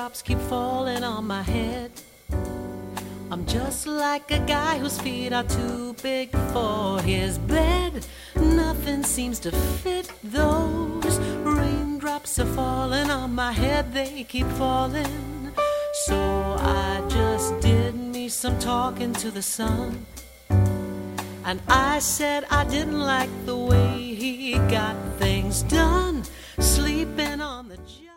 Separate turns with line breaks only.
raindrops keep falling on my head. I'm just like a guy whose feet are too big for his bed. Nothing seems to fit. Those raindrops are falling on my head, they keep falling. So I just did me some talking to the sun, and I said I didn't like the way he got things done, sleeping on the job.